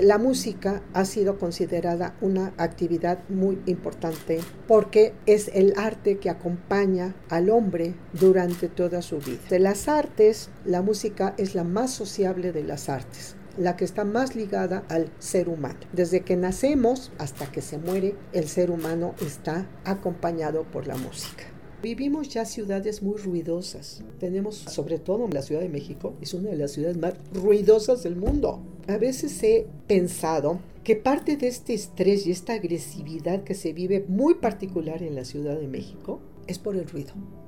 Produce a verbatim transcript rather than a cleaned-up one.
La música ha sido considerada una actividad muy importante porque es el arte que acompaña al hombre durante toda su vida. De las artes, la música es la más sociable de las artes, la que está más ligada al ser humano. Desde que nacemos hasta que se muere, el ser humano está acompañado por la música. Vivimos ya ciudades muy ruidosas. Tenemos, sobre todo en la Ciudad de México, es una de las ciudades más ruidosas del mundo. A veces he pensado que parte de este estrés y esta agresividad que se vive muy particular en la Ciudad de México es por el ruido.